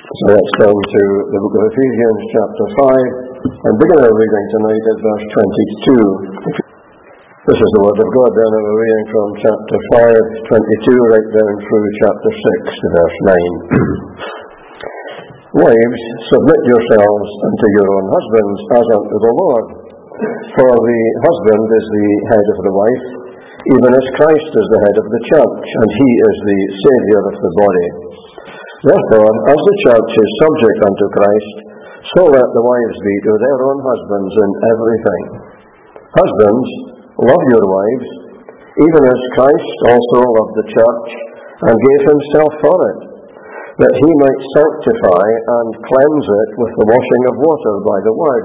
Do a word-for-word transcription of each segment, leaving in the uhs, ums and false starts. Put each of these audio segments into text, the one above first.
So let's turn to the book of Ephesians chapter five and begin our reading tonight at verse twenty-two. This is the word of God then, and we're reading from chapter five, twenty-two, right down through chapter six, verse nine. Wives, submit yourselves unto your own husbands as unto the Lord. For the husband is the head of the wife, even as Christ is the head of the church, and he is the Saviour of the body. Therefore, as the church is subject unto Christ, so let the wives be to their own husbands in everything. Husbands, love your wives, even as Christ also loved the church, and gave himself for it, that he might sanctify and cleanse it with the washing of water by the word,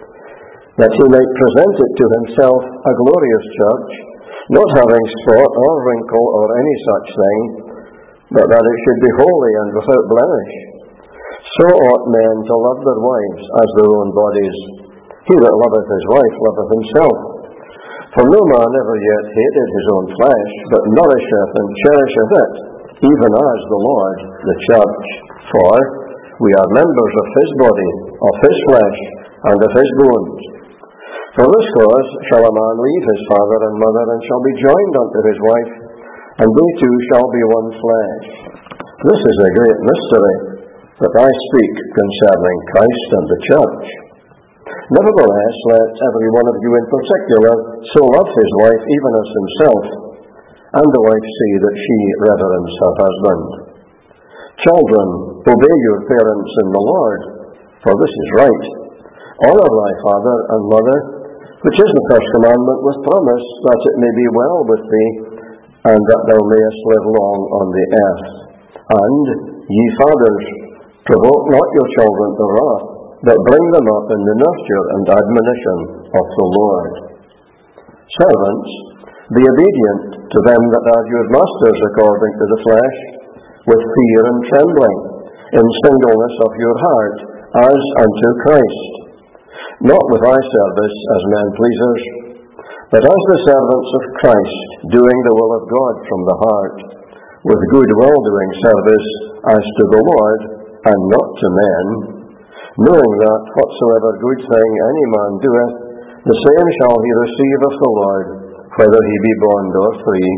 that he might present it to himself a glorious church, not having spot or wrinkle or any such thing, but that it should be holy and without blemish. So ought men to love their wives as their own bodies. He that loveth his wife loveth himself. For no man ever yet hated his own flesh, but nourisheth and cherisheth it, even as the Lord the church. For we are members of his body, of his flesh, and of his bones. For this cause shall a man leave his father and mother, and shall be joined unto his wife, and they two shall be one flesh. This is a great mystery, that I speak concerning Christ and the church. Nevertheless, let every one of you in particular so love his wife even as himself, and the wife see that she reverence her husband. Children, obey your parents in the Lord, for this is right. Honour thy father and mother, which is the first commandment with promise, that it may be well with thee, and that thou mayest live long on the earth. And, ye fathers, provoke not your children to wrath, but bring them up in the nurture and admonition of the Lord. Servants, be obedient to them that are your masters according to the flesh, with fear and trembling, in singleness of your heart, as unto Christ, not with eye service as men pleasers, but as the servants of Christ, doing the will of God from the heart, with good well-doing service as to the Lord, and not to men, knowing that whatsoever good thing any man doeth, the same shall he receive of the Lord, whether he be bond or free.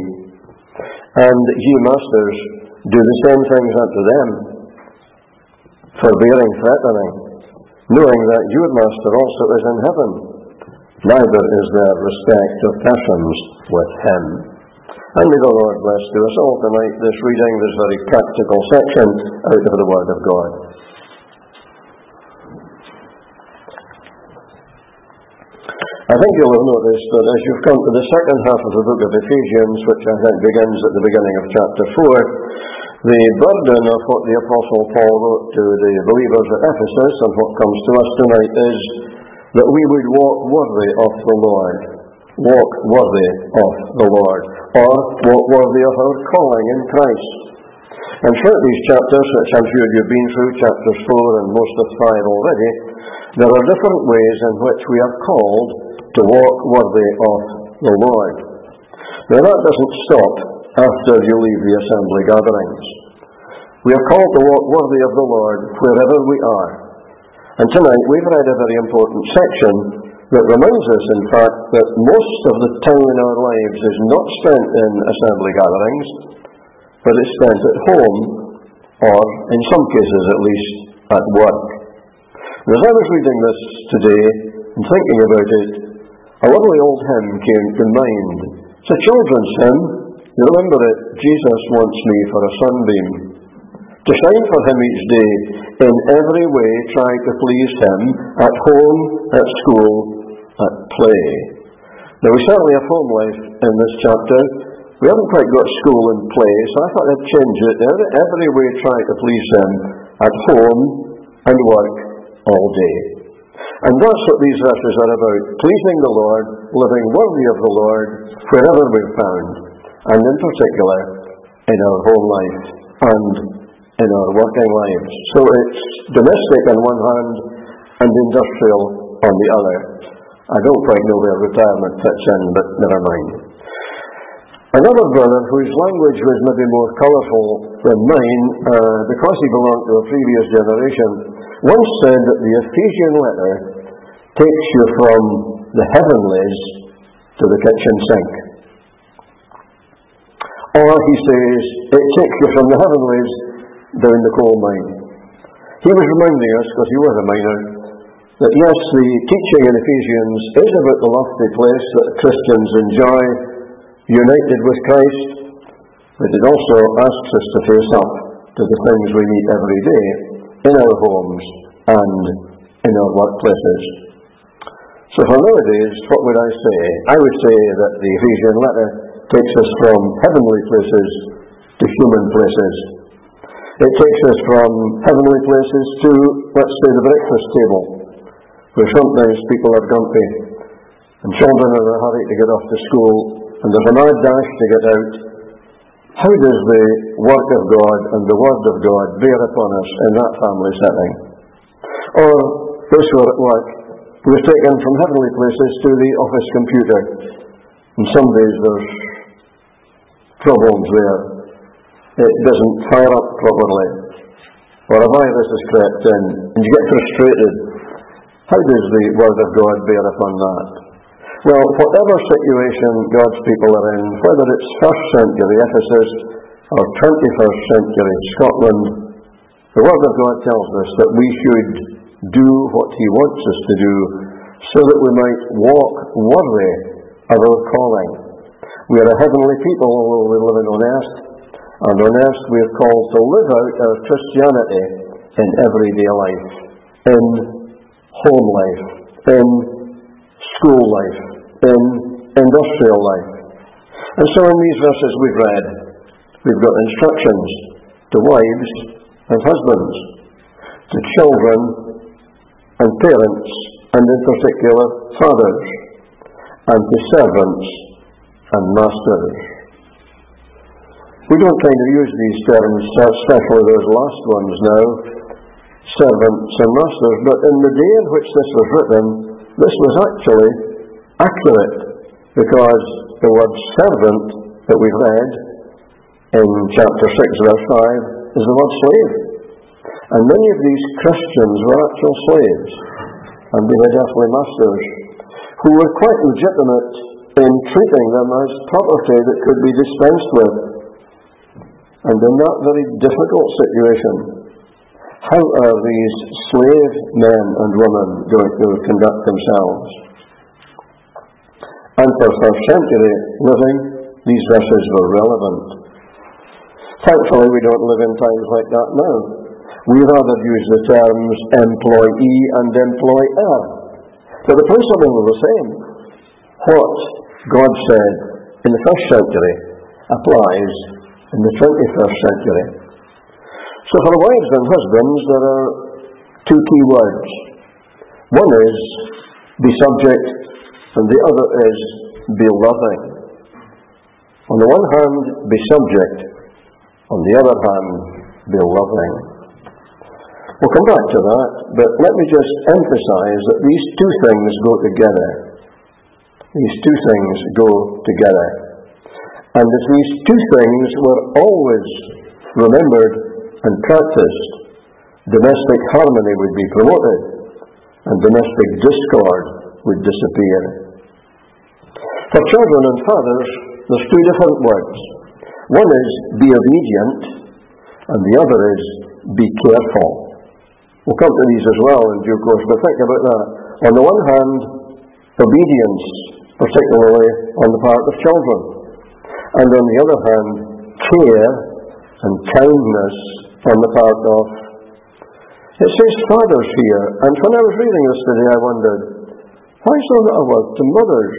And ye masters, do the same things unto them, forbearing threatening, knowing that your master also is in heaven, neither is there respect of persons with him. And may the Lord bless to us all tonight this reading, this very practical section out of the Word of God. I think you'll have noticed that as you've come to the second half of the book of Ephesians, which I think begins at the beginning of chapter four, the burden of what the Apostle Paul wrote to the believers at Ephesus and what comes to us tonight is that we would walk worthy of the Lord, walk worthy of the Lord, or walk worthy of our calling in Christ. And throughout these chapters, which I'm sure you've been through, chapters four and most of five already, there are different ways in which we are called to walk worthy of the Lord. Now that doesn't stop after you leave the assembly gatherings. We are called to walk worthy of the Lord wherever we are. And tonight we've read a very important section that reminds us, in fact, that most of the time in our lives is not spent in assembly gatherings, but it's spent at home, or in some cases at least, at work. And as I was reading this today and thinking about it, a lovely old hymn came to mind. It's a children's hymn. You remember it, Jesus wants me for a sunbeam, to shine for him each day, in every way try to please him, at home, at school, at play. Now we certainly have home life in this chapter. We haven't quite got school and play, so I thought I'd change it. Every, every way try to please him, at home and work all day. And that's what these verses are about, pleasing the Lord, living worthy of the Lord, wherever we're found, and in particular, in our home life and in our working lives. So it's domestic on one hand and industrial on the other. I don't quite know where retirement fits in, but never mind. Another brother, whose language was maybe more colourful than mine, uh, because he belonged to a previous generation, once said that the Ephesian letter takes you from the heavenlies to the kitchen sink. Or he says, it takes you from the heavenlies down the coal mine. He was reminding us, because he was a miner, that yes, the teaching in Ephesians is about the lofty place that Christians enjoy, united with Christ, but it also asks us to face up to the things we meet every day in our homes and in our workplaces. So for nowadays, what would I say? I would say that the Ephesian letter takes us from heavenly places to human places. It takes us from heavenly places to, let's say, the breakfast table, where sometimes people are grumpy, and children are in a hurry to get off to school, and there's a mad dash to get out. How does the work of God and the word of God bear upon us in that family setting? Or, those who are at work, we're taken from heavenly places to the office computer, and some days there's problems there. It doesn't fire up properly, or a virus has crept in, and you get frustrated. How does the word of God bear upon that? Well, whatever situation God's people are in, whether it's first century Ephesus or twenty-first century Scotland, the word of God tells us that we should do what he wants us to do so that we might walk worthy of our calling. We are a heavenly people, although we live on earth, and on earth we are called to live out our Christianity in everyday life, in home life, in school life, in industrial life. And so in these verses we've read, we've got instructions to wives and husbands, to children and parents, and in particular fathers, and to servants and masters. We don't kind of use these terms, especially those last ones now, servants and masters, but in the day in which this was written, this was actually accurate, because the word servant that we've read in chapter six verse five is the word slave. And many of these Christians were actual slaves, and they had earthly masters who were quite legitimate in treating them as property that could be dispensed with. And in that very difficult situation, how are these slave men and women going to conduct themselves? And for first century living, these verses were relevant. Thankfully, we don't live in times like that now. We rather use the terms employee and employer. But the principle is the same. What God said in the first century applies in the twenty-first century. So for wives and husbands, there are two key words. One is be subject, and the other is be loving. On the one hand, be subject. On the other hand, be loving. We'll come back to that, but let me just emphasize that these two things go together. These two things go together. And if these two things were always remembered and practiced, domestic harmony would be promoted, and domestic discord would disappear. For children and fathers, there's two different words. One is be obedient, and the other is be careful. We'll come to these as well in due course, but think about that. On the one hand, obedience, particularly on the part of children. And on the other hand, care and kindness on the part of... It says fathers here, and when I was reading this today I wondered, why is there not a word to mothers?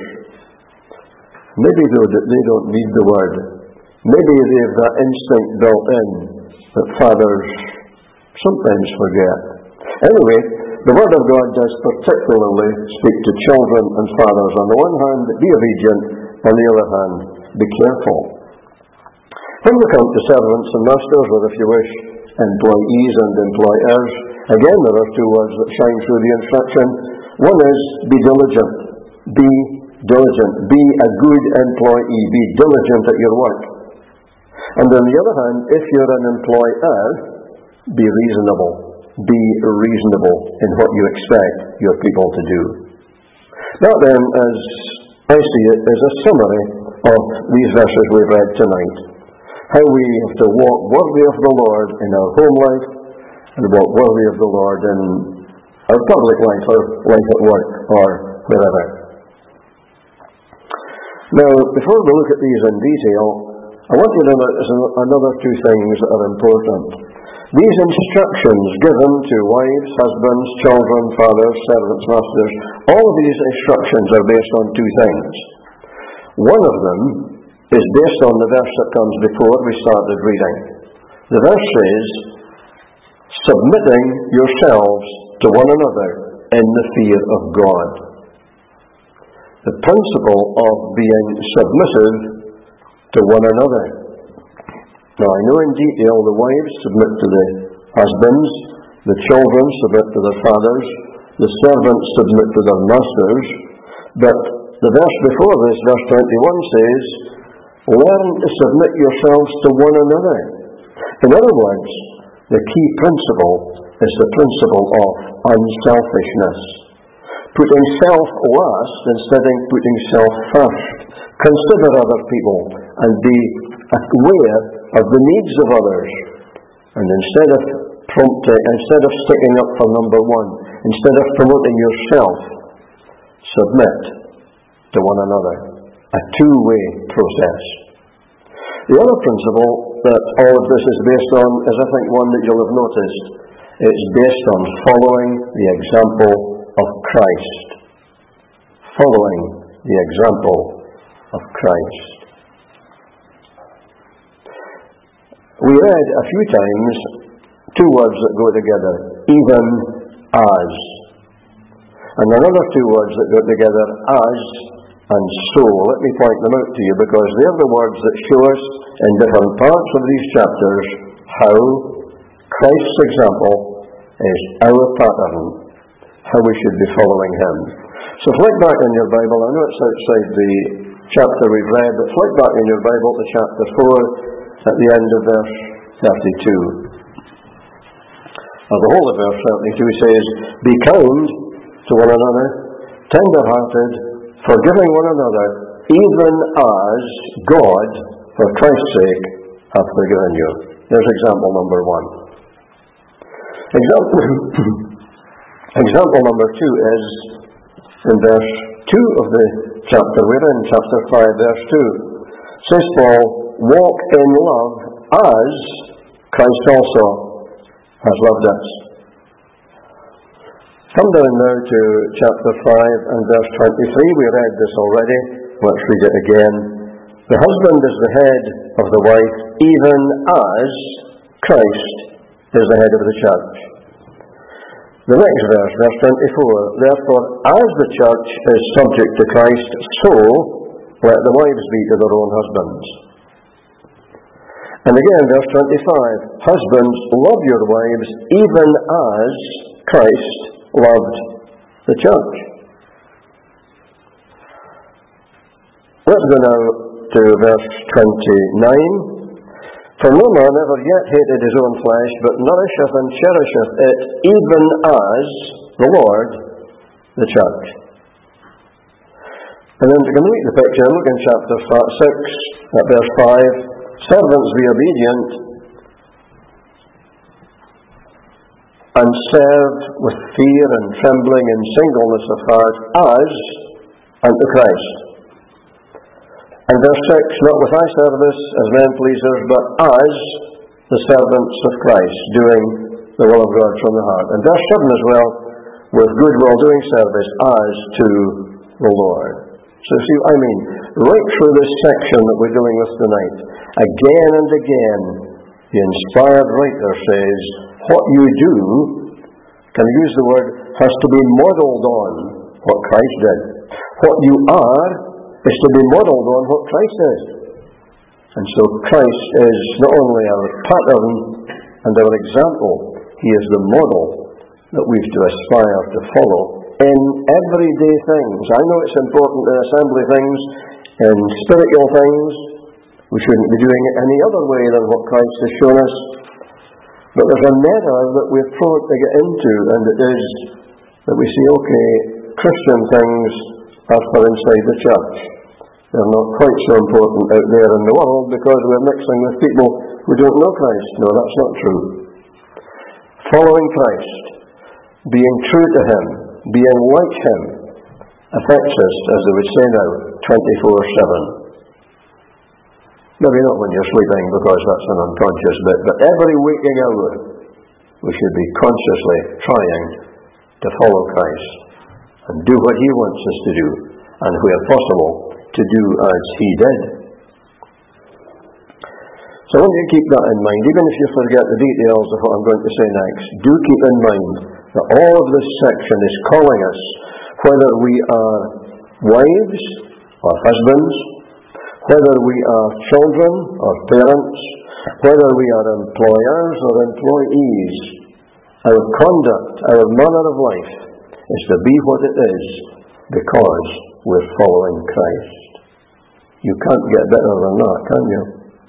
Maybe though that they don't need the word. Maybe they have that instinct built in that fathers sometimes forget. Anyway, the Word of God does particularly speak to children and fathers. On the one hand, be obedient. On the other hand, be careful. When we come to servants and masters, or if you wish, employees and employers, again there are two words that shine through the instruction. One is be diligent. Be diligent. Be a good employee. Be diligent at your work. And on the other hand, if you're an employer, be reasonable. Be reasonable in what you expect your people to do. That then, as I see it, is a summary of these verses we've read tonight. How we have to walk worthy of the Lord in our home life, and walk worthy of the Lord in our public life, or life at work, or wherever. Now, before we look at these in detail, I want you to notice another two things that are important. These instructions given to wives, husbands, children, fathers, servants, masters, all of these instructions are based on two things. One of them is based on the verse that comes before we started reading. The verse says, submitting yourselves to one another in the fear of God. The principle of being submissive to one another. Now, I know in detail the wives submit to the husbands, the children submit to their fathers, the servants submit to their masters, but the verse before this, verse twenty-one, says, learn to submit yourselves to one another. In other words, the key principle is the principle of unselfishness. Putting self last instead of putting self first. Consider other people and be aware of the needs of others. And instead of prompting, instead of sticking up for number one, instead of promoting yourself, submit to one another. A two-way process. The other principle that all of this is based on is, I think, one that you'll have noticed. It's based on following the example of Christ. Following the example of Christ. We read a few times two words that go together, even as. And another two words that go together, as and so. Let me point them out to you, because they're the words that show us in different parts of these chapters how Christ's example is our pattern, how we should be following him. So flick back in your Bible. I know it's outside the chapter we've read, but flick back in your Bible to chapter four at the end of verse thirty-two. Now, the whole of verse thirty-two says, be kind to one another, tender-hearted, forgiving one another, even as God, for Christ's sake, hath forgiven you. There's example number one. Example, example number two is in verse two of the chapter. We're in chapter five, verse two. Says Paul, walk in love as Christ also has loved us. Come down now to chapter five and verse twenty-three. We read this already. Let's read it again. The husband is the head of the wife, even as Christ is the head of the church. The next verse, verse twenty-four. Therefore, as the church is subject to Christ, so let the wives be to their own husbands. And again, verse twenty-five. Husbands, love your wives, even as Christ loved the church. Let's go now to verse twenty-nine. For no man ever yet hated his own flesh, but nourisheth and cherisheth it, even as the Lord the church. And then to complete the picture, look in chapter six, at verse five. Servants, be obedient, and serve with fear and trembling and singleness of heart, as unto Christ. And verse six, not with eye service as men pleasers, but as the servants of Christ, doing the will of God from the heart. And verse seven as well, with good will doing service as to the Lord. So see what I mean? Right through this section that we're dealing with tonight, again and again, the inspired writer says, what you do, can I use the word, has to be modelled on what Christ did. What you are is to be modelled on what Christ is. And so Christ is not only our pattern and our example, he is the model that we've to aspire to follow in everyday things. I know it's important in assembly things, in spiritual things. We shouldn't be doing it any other way than what Christ has shown us. But there's a matter that we're prone to get into, and it is that we say, okay, Christian things are for inside the church. They're not quite so important out there in the world because we're mixing with people who don't know Christ. No, that's not true. Following Christ, being true to Him, being like Him, affects us, as they would say now, twenty-four seven. Maybe not when you're sleeping, because that's an unconscious bit, but every waking hour we should be consciously trying to follow Christ and do what He wants us to do, and where possible, to do as He did. So I want you to keep that in mind. Even if you forget the details of what I'm going to say next, do keep in mind that all of this section is calling us, whether we are wives or husbands, whether we are children or parents, whether we are employers or employees, our conduct, our manner of life is to be what it is because we're following Christ. You can't get better than that, can you?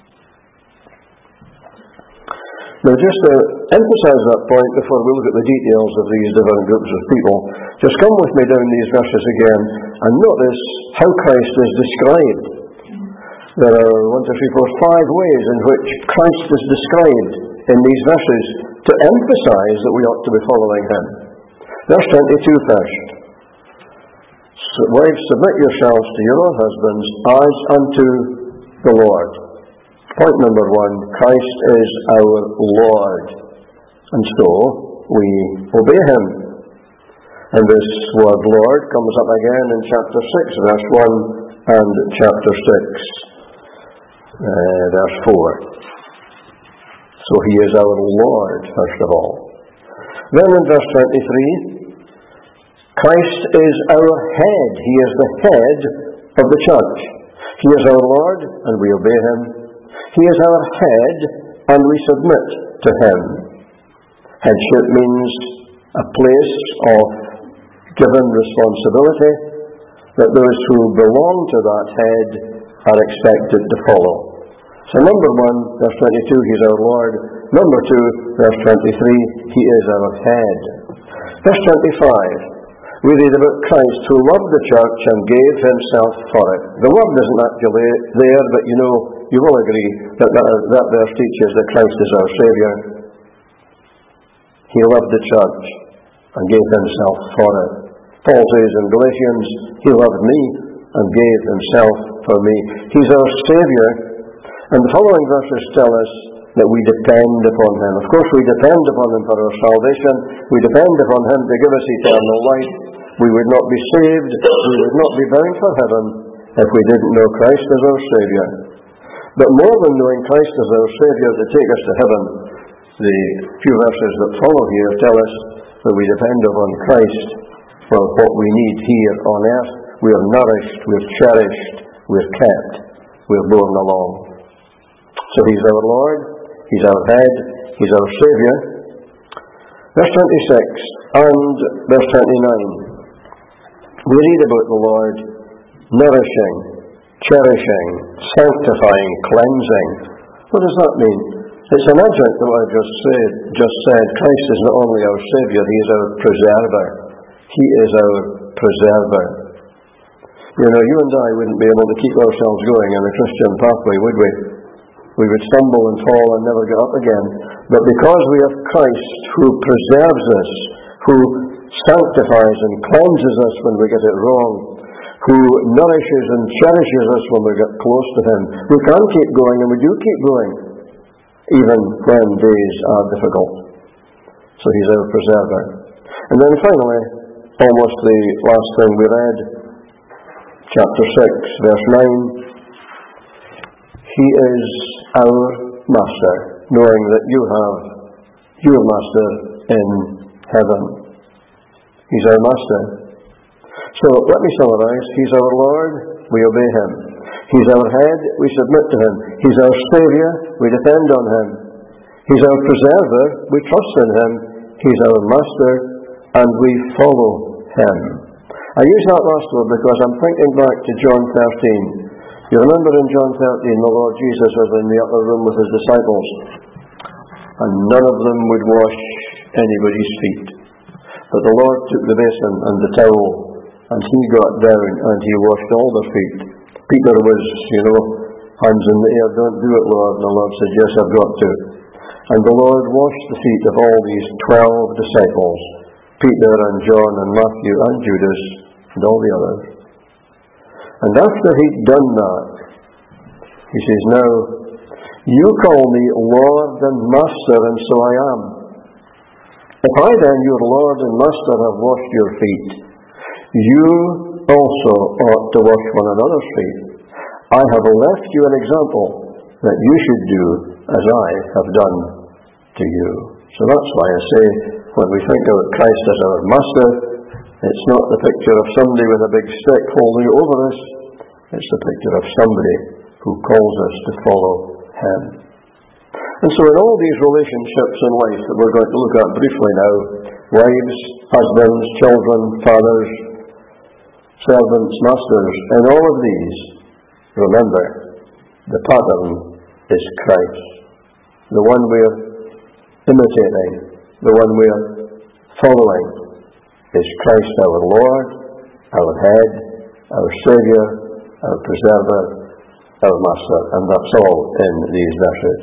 Now, just to emphasize that point before we look at the details of these different groups of people, just come with me down these verses again and notice how Christ is described. There are one, two, three, four, five ways in which Christ is described in these verses to emphasize that we ought to be following Him. Verse twenty-two first. So, wives, submit yourselves to your own husbands as unto the Lord. Point number one, Christ is our Lord, and so we obey Him. And this word Lord comes up again in chapter six, verse one, and chapter six, uh, verse four. So He is our Lord, first of all. Then in verse twenty-three, Christ is our head. He is the head of the church. He is our Lord, and we obey Him. He is our head, and we submit to Him. Headship means a place of given responsibility that those who belong to that head are expected to follow. So number one, verse twenty-two, He's our Lord. Number two, verse twenty-three, He is our head. Verse twenty-five, we read about Christ who loved the church and gave Himself for it. The word isn't actually there, but you know, you will agree that that, that verse teaches that Christ is our Saviour. He loved the church and gave Himself for it. Paul says in Galatians, He loved me and gave Himself for me. He's our Saviour. And the following verses tell us that we depend upon Him. Of course, we depend upon Him for our salvation. We depend upon Him to give us eternal life. We would not be saved, we would not be bound for heaven if we didn't know Christ as our Saviour. But more than knowing Christ as our Saviour to take us to heaven, the few verses that follow here tell us that we depend upon Christ for what we need here on earth. We are nourished, we are cherished, we are kept, we are borne along. So He's our Lord, He's our head, He's our Saviour. Verse twenty-six and verse twenty-nine. We read about the Lord nourishing, cherishing, sanctifying, cleansing. What does that mean? It's an adjunct to what I just said. Just said, Christ is not only our Saviour, He is our preserver. He is our preserver. You know, you and I wouldn't be able to keep ourselves going in the Christian pathway, would we? We would stumble and fall and never get up again. But because we have Christ who preserves us, who sanctifies and cleanses us when we get it wrong, who nourishes and cherishes us when we get close to Him, we can keep going, and we do keep going, even when days are difficult. So He's our preserver. And then finally, almost the last thing we read, chapter six, verse nine, He is our Master, knowing that you have your Master in heaven. He's our Master. So let me summarize. He's our Lord, we obey Him. He's our head, we submit to Him. He's our Saviour, we depend on Him. He's our preserver, we trust in Him. He's our Master, and we follow him. I use that last word because I'm thinking back to John thirteen. You remember in John thirteen, the Lord Jesus was in the upper room with his disciples, and none of them would wash anybody's feet. But the Lord took the basin and the towel, and he got down and he washed all their feet. Peter was, you know, hands in the air, don't do it, Lord. And the Lord said, yes, I've got to. And the Lord washed the feet of all these twelve disciples, Peter and John and Matthew and Judas and all the others. And after he'd done that, he says, now, you call me Lord and Master, and so I am. If I then, your Lord and Master, have washed your feet, you also ought to wash one another's feet. I have left you an example that you should do as I have done to you. So that's why I say, when we think of Christ as our Master, it's not the picture of somebody with a big stick holding it over us. It's the picture of somebody who calls us to follow him. And so in all these relationships in life that we're going to look at briefly now, wives, husbands, children, fathers, servants, masters, in all of these, remember, the pattern is Christ. The one we're imitating, the one we're following, is Christ our Lord, our head, our Saviour, our preserver, our master. And that's all in these verses.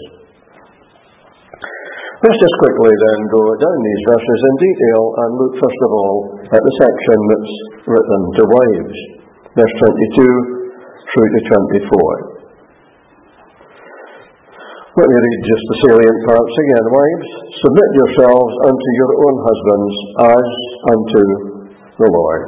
Let's just quickly then go down these verses in detail and look first of all at the section that's written to wives, verse twenty-two through to twenty-four. Let me read just the salient parts again. Wives, submit yourselves unto your own husbands as unto the Lord.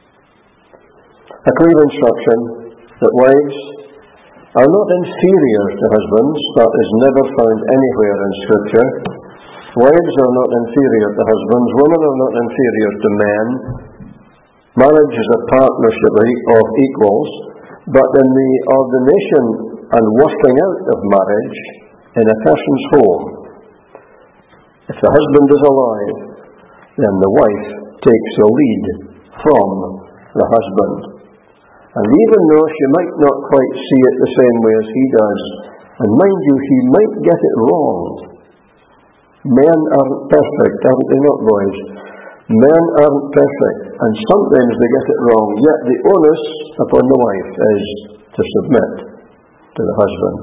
A clear instruction that wives are not inferior to husbands. That is never found anywhere in Scripture. Wives are not inferior to husbands. Women are not inferior to men. Marriage is a partnership of equals, but in the ordination and working out of marriage in a person's home, if the husband is alive, then the wife takes the lead from the husband. And even though she might not quite see it the same way as he does, and mind you, he might get it wrong. Men aren't perfect, aren't they not, boys? Men aren't perfect, and sometimes they get it wrong, yet the onus upon the wife is to submit to the husband.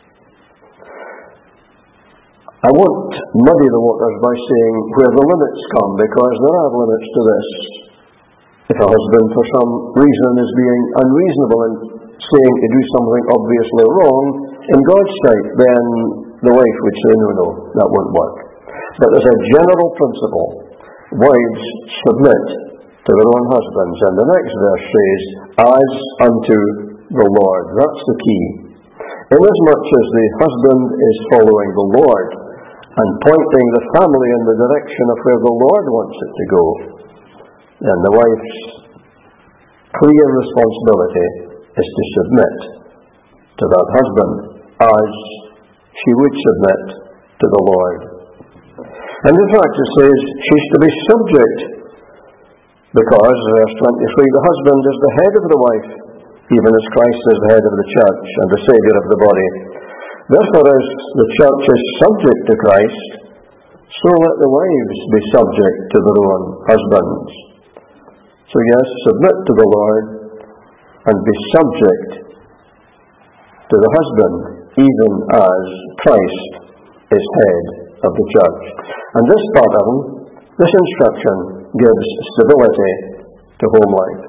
I won't muddy the waters by saying where the limits come, because there are limits to this. If a husband for some reason is being unreasonable in saying to do something obviously wrong, in God's sight, then the wife would say, no, no, that won't work. But as a general principle, wives submit to their own husbands. And the next verse says, as unto the Lord. That's the key. Inasmuch as the husband is following the Lord and pointing the family in the direction of where the Lord wants it to go, then the wife's clear responsibility is to submit to that husband as she would submit to the Lord. And in fact it says she's to be subject, because, verse twenty-three, the husband is the head of the wife, even as Christ is the head of the church and the Saviour of the body. Therefore, as the church is subject to Christ, so let the wives be subject to their own husbands. So yes, submit to the Lord and be subject to the husband, even as Christ is head of the church. And this pattern, this instruction, gives stability to home life.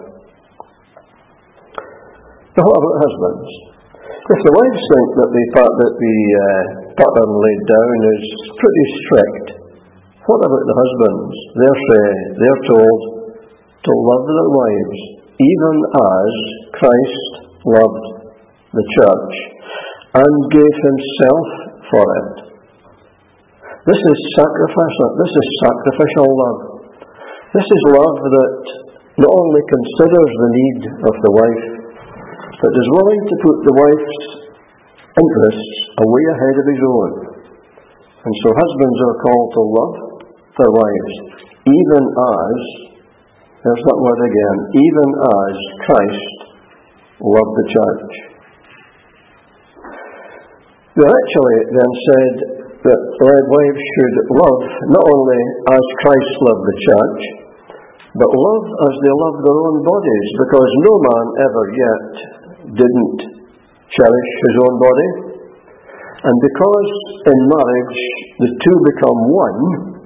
Now, what about husbands? If the wives think that the part that the uh, pattern laid down is pretty strict, what about the husbands? They're say, they're told to love their wives, even as Christ loved the church and gave himself for it. This is sacrificial. This is sacrificial love. This is love that not only considers the need of the wife, but is willing to put the wife's interests away ahead of his own. And so husbands are called to love their wives, even as There's that word again. Even as Christ loved the church. They actually then said that wives should love not only as Christ loved the church, but love as they love their own bodies, because no man ever yet didn't cherish his own body. And because in marriage the two become one,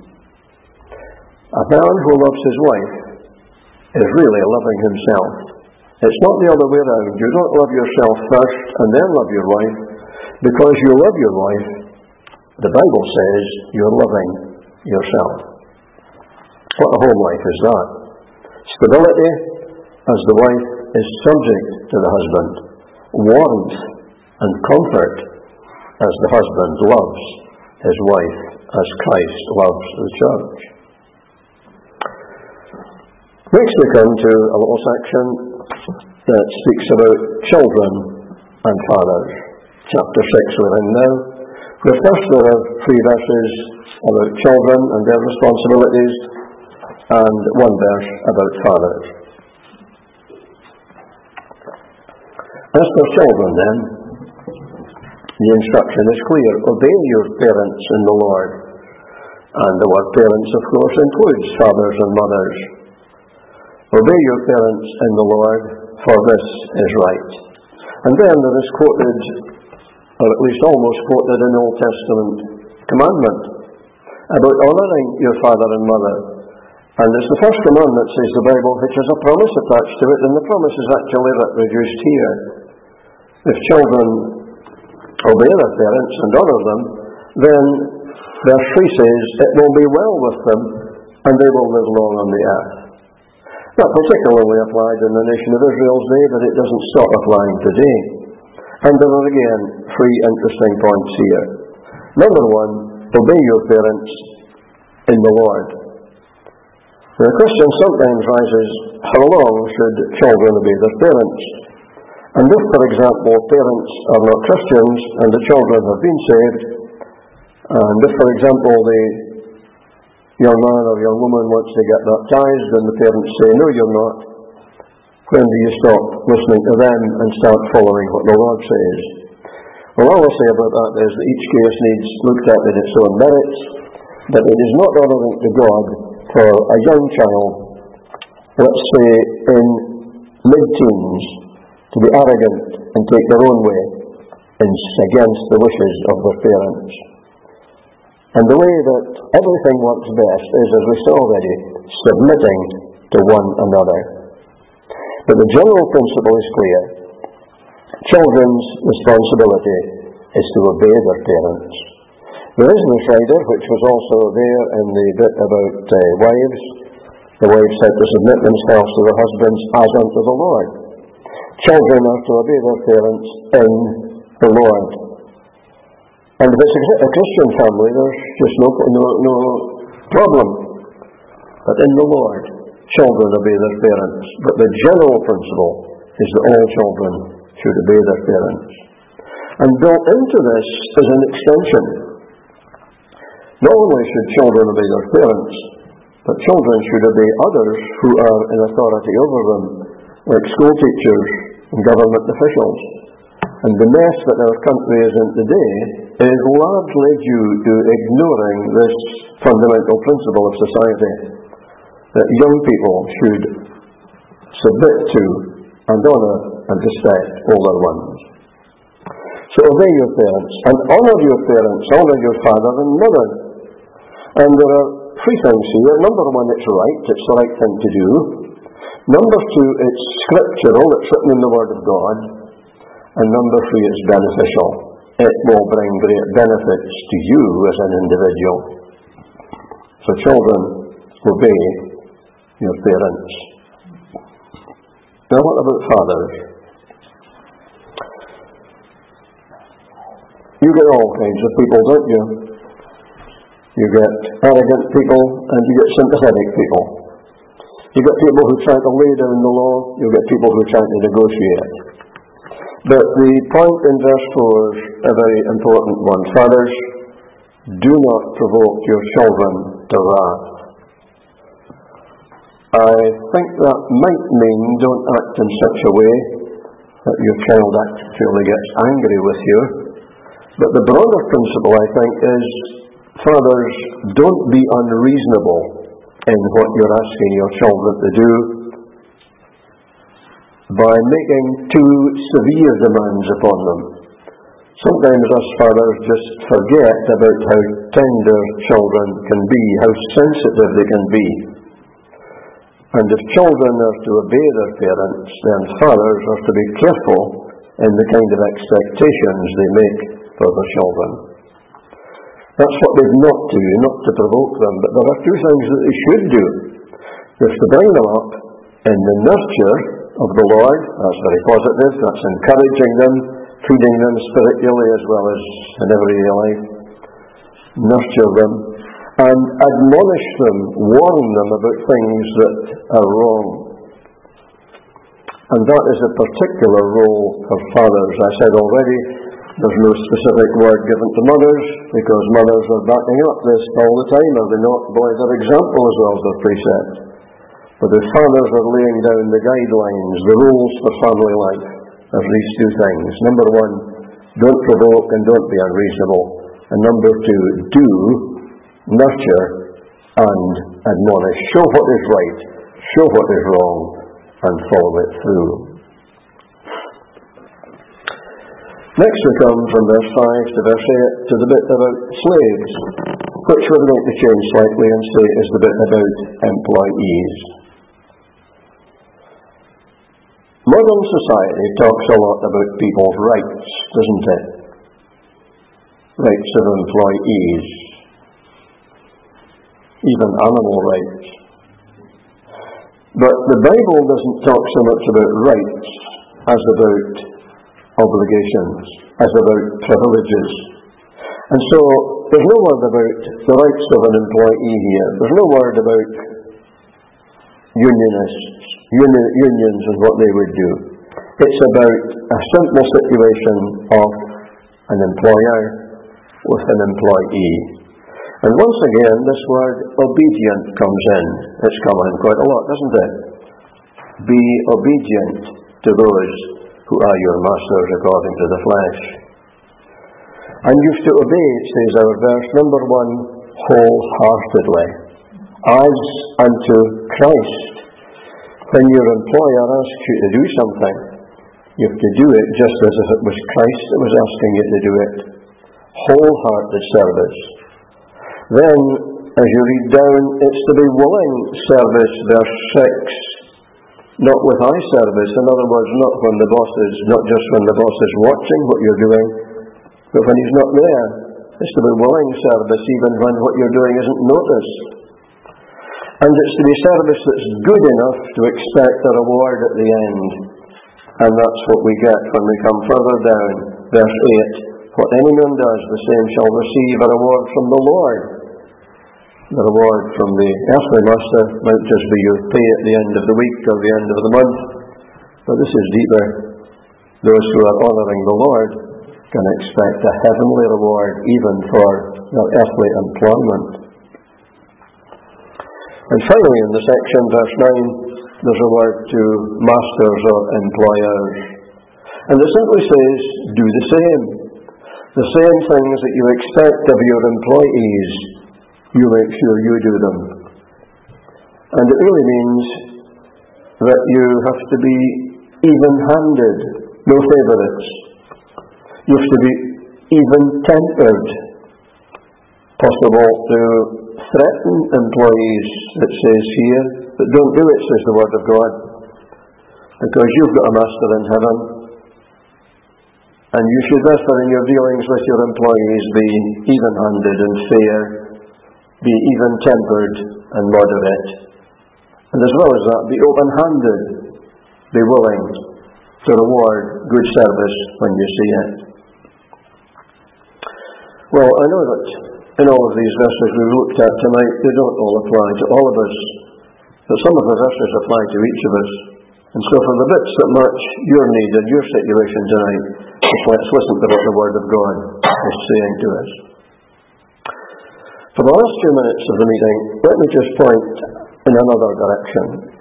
a man who loves his wife is really loving himself. It's not the other way around. You don't love yourself first and then love your wife. Because you love your wife, the Bible says you're loving yourself. What a home life is that? Stability as the wife is subject to the husband. Warmth and comfort as the husband loves his wife as Christ loves the church. Next we come to a little section that speaks about children and fathers. Chapter six we're in now. The first there are three verses about children and their responsibilities, and one verse about fathers. As for children then, the instruction is clear. Obey your parents in the Lord. And the word parents, of course, includes fathers and mothers. Obey your parents in the Lord, for this is right. And then there is quoted, or at least almost quoted in the Old Testament commandment about honouring your father and mother. And it's the first commandment, says the Bible, which has a promise attached to it, and the promise is actually reproduced here. If children obey their parents and honour them, then verse three says, it will be well with them, and they will live long on the earth. That particularly applied in the nation of Israel's day, but it doesn't stop applying today. And there are again three interesting points here. Number one, obey your parents in the Lord. The question sometimes rises, how long should children obey their parents? And if, for example, parents are not Christians and the children have been saved, and if, for example, the young man or young woman wants to get baptized and the parents say, no, you're not, when do you stop listening to them and start following what the Lord says? Well, all I'll say about that is that each case needs looked at in its own merits, but it is not honourable to God for a young child, let's say in mid-teens, to be arrogant and take their own way against the wishes of their parents. And the way that everything works best is, as we saw already, submitting to one another. But the general principle is clear. Children's responsibility is to obey their parents. There is this rider, which was also there in the bit about uh, wives. The wives said to submit themselves to their husbands as unto the Lord. Children are to obey their parents in the Lord. And if it's a Christian family, there's just no, no, no problem. But in the Lord, children obey their parents. But the general principle is that all children should obey their parents. And built into this is an extension. Not only should children obey their parents, but children should obey others who are in authority over them, like school teachers and government officials. And the mess that our country is in today is largely due to ignoring this fundamental principle of society, that young people should submit to and honour and respect older ones. So obey your parents and honour your parents, honour your father and mother. And there are three things here. Number one, it's right, it's the right thing to do. Number two, it's scriptural, it's written in the Word of God. And number three, it's beneficial. It will bring great benefits to you as an individual. So children, obey your parents. Now what about fathers? You get all kinds of people, don't you? You get arrogant people and you get sympathetic people. You get people who try to lay down the law, you get people who try to negotiate. But the point in verse four is a very important one. Fathers, do not provoke your children to wrath. I think that might mean don't act in such a way that your child actually gets angry with you. But the broader principle, I think, is fathers, don't be unreasonable in what you're asking your children to do by making too severe demands upon them. Sometimes us fathers just forget about how tender children can be, how sensitive they can be. And if children are to obey their parents, then fathers are to be careful in the kind of expectations they make for their children. That's what they've not to do, not to provoke them. But there are two things that they should do. There's to bring them up in the nurture of the Lord. That's very positive. That's encouraging them, feeding them spiritually as well as in everyday life. Nurture them and admonish them, warn them about things that are wrong. And that is a particular role for fathers. I said already, there's no specific word given to mothers, because mothers are backing up this all the time, are they not? Boy, their example as well as their precept. But the fathers are laying down the guidelines, the rules for family life. There's these two things. Number one, don't provoke and don't be unreasonable. And number two, do, nurture, and admonish. Show what is right, show what is wrong, and follow it through. Next we come from verse five to verse eight to the bit about slaves, which we're going to change slightly and say is the bit about employees. Modern society talks a lot about people's rights, doesn't it? Rights of employees, even animal rights. But the Bible doesn't talk so much about rights as about obligations, as about privileges. And so there's no word about the rights of an employee here. There's no word about unionists, uni- unions and what they would do. It's about a simple situation of an employer with an employee. And once again, this word obedient comes in. It's come in quite a lot, doesn't it? Be obedient to those who are your masters according to the flesh. And you've to obey, says our verse, number one, wholeheartedly, as unto Christ. When your employer asks you to do something, you have to do it just as if it was Christ that was asking you to do it. Wholehearted service. Then, as you read down, it's to be willing service, verse six. Not with eye service. In other words, not when the boss is, not just when the boss is watching what you're doing, but when he's not there. It's to be willing service even when what you're doing isn't noticed. And it's to be service that's good enough to expect a reward at the end. And that's what we get when we come further down. Verse eight. What any man does, the same shall receive a reward from the Lord. The reward from the earthly master might just be your pay at the end of the week or the end of the month. But this is deeper. Those who are honouring the Lord can expect a heavenly reward even for their earthly employment. And finally in the section, verse nine, there's a word to masters or employers. And it simply says, do the same. The same things that you expect of your employees, you make sure you do them. And it really means that you have to be even-handed, no favourites. You have to be even-tempered. Possible to threaten employees, it says here, but don't do it, says the Word of God, because you've got a master in heaven. And you should therefore in your dealings with your employees be even-handed and fair, be even-tempered and moderate. And as well as that, be open-handed, be willing to reward good service when you see it. Well, I know that in all of these verses we've looked at tonight, they don't all apply to all of us, but some of the verses apply to each of us. And so for the bits that match your need and your situation tonight, let's listen to what the Word of God is saying to us. For the last few minutes of the meeting, let me just point in another direction.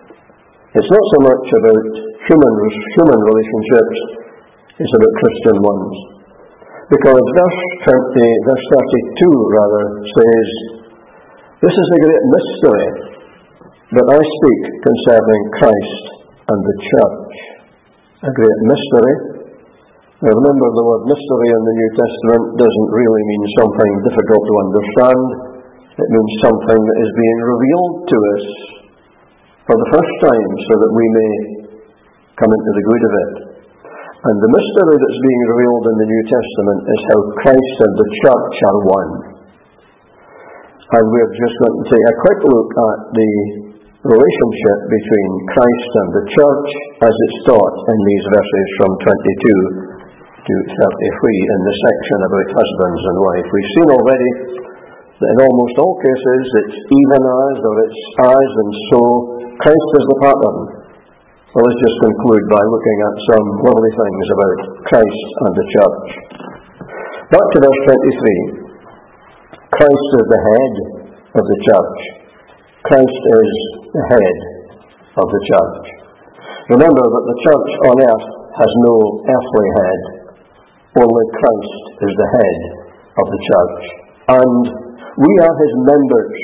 It's not so much about human, human relationships, it's about Christian ones. Because verse twenty, verse thirty-two rather, says, "This is a great mystery that I speak concerning Christ and the church." A great mystery. Now remember, the word mystery in the New Testament doesn't really mean something difficult to understand. It means something that is being revealed to us for the first time so that we may come into the good of it. And the mystery that's being revealed in the New Testament is how Christ and the church are one. And we're just going to take a quick look at the relationship between Christ and the church as it's taught in these verses from twenty-two to thirty-three in the section about husbands and wife. We've seen already that in almost all cases it's even as or it's as and so. Christ is the pattern. Well, let's just conclude by looking at some lovely things about Christ and the church. Back to verse twenty-three. Christ is the head of the church. Christ is the head of the church. Remember that the church on earth has no earthly head. Only Christ is the head of the church. And we are his members.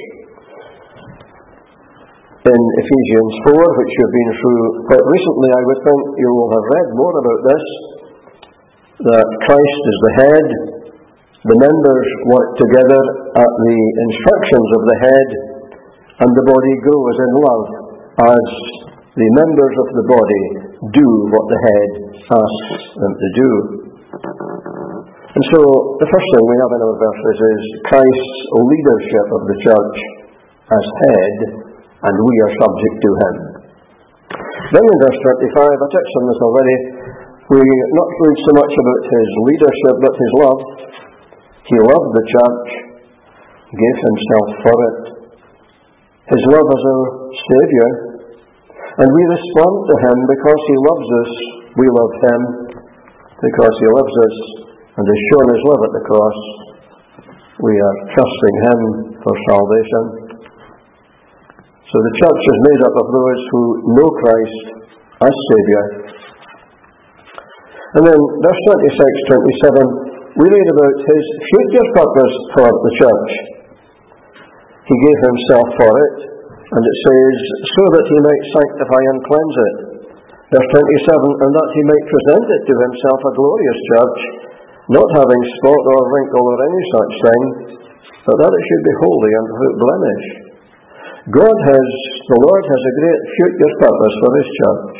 In Ephesians four, which you've been through quite recently, I would think you will have read more about this, that Christ is the head, the members work together at the instructions of the head, and the body grows in love as the members of the body do what the head asks them to do. And so, the first thing we have in our verses is Christ's leadership of the church as head, and we are subject to him. Then in verse thirty-five, I touched on this already, we not read so much about his leadership, but his love. He loved the church, gave himself for it. His love as our Saviour, and we respond to him because he loves us. We love him because he loves us and has shown his love at the cross. We are trusting him for salvation. So the church is made up of those who know Christ as Saviour. And then verse twenty-six, twenty-seven, we read about his future purpose for the church. He gave himself for it, and it says, so that he might sanctify and cleanse it. Verse twenty-seven, and that he might present it to himself a glorious church, not having spot or wrinkle or any such thing, but that it should be holy and without blemish. God has, the Lord has a great future purpose for his church.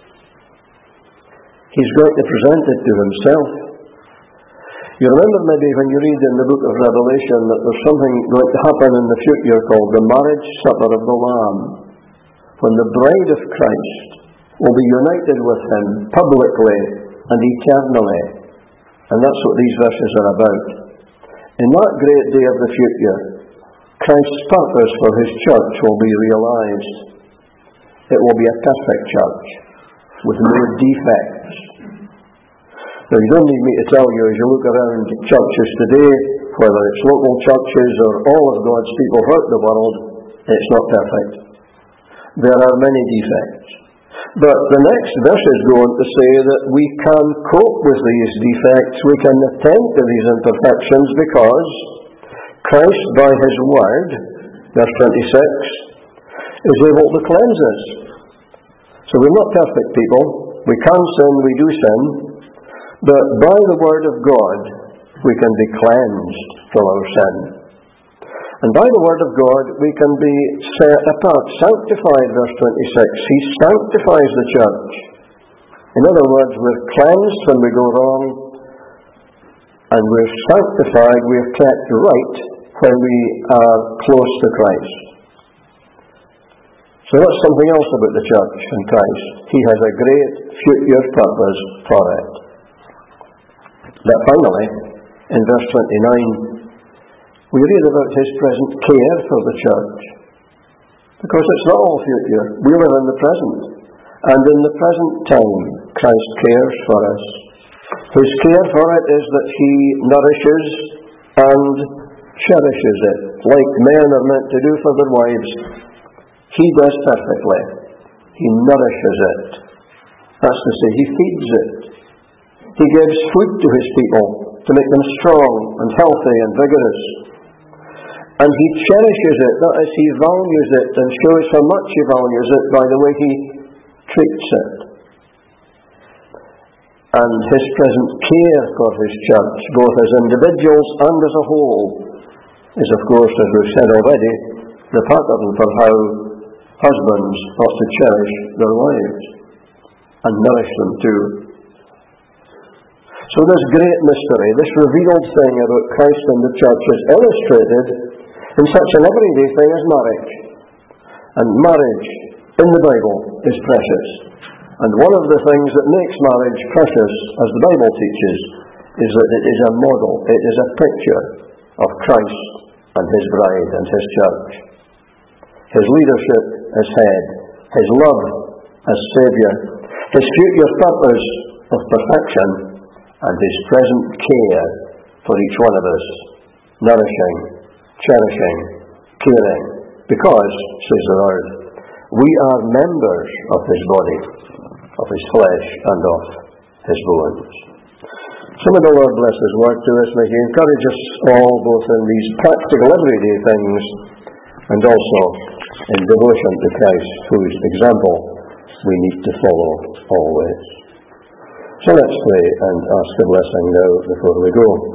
He's going to present it to himself. You remember maybe when you read in the book of Revelation that there's something going to happen in the future called the marriage supper of the Lamb, when the bride of Christ will be united with him publicly and eternally. And that's what these verses are about. In that great day of the future, Christ's purpose for his church will be realized. It will be a perfect church with no defects. Now, you don't need me to tell you, as you look around churches today, whether it's local churches or all of God's people throughout the world, it's not perfect. There are many defects. But the next verses go on to say that we can cope with these defects, we can attend to these imperfections because Christ, by his word, verse twenty-six, is able to cleanse us. So we're not perfect people. We can sin, we do sin. But by the word of God, we can be cleansed from our sin. And by the word of God, we can be set apart, sanctified, verse twenty-six. He sanctifies the church. In other words, we're cleansed when we go wrong, and we're sanctified, we're kept right when we are close to Christ. So that's something else about the church and Christ. He has a great future purpose for it. But finally, in verse twenty-nine, we read about his present care for the church. Because it's not all future. We live in the present. And in the present time, Christ cares for us. His care for it is that he nourishes and cherishes it, like men are meant to do for their wives. He does perfectly. He nourishes it. That's to say, he feeds it. He gives food to his people to make them strong and healthy and vigorous. And he cherishes it, that is, he values it and shows how much he values it by the way he treats it. And his present care for his church, both as individuals and as a whole, is, of course, as we've said already, the pattern for how husbands ought to cherish their wives and nourish them too. So this great mystery, this revealed thing about Christ and the church, is illustrated in such an everyday thing as marriage. And marriage in the Bible is precious. And one of the things that makes marriage precious, as the Bible teaches, is that it is a model, it is a picture of Christ and his bride and his church. His leadership as head, his love as Saviour, his future purpose of perfection, and his present care for each one of us, nourishing, cherishing, caring, because, says the Lord, we are members of his body, of his flesh, and of his bones. So may the Lord bless his word to us. May he encourage us all, both in these practical everyday things and also in devotion to Christ, whose example we need to follow always. So let's pray and ask a blessing now before we go.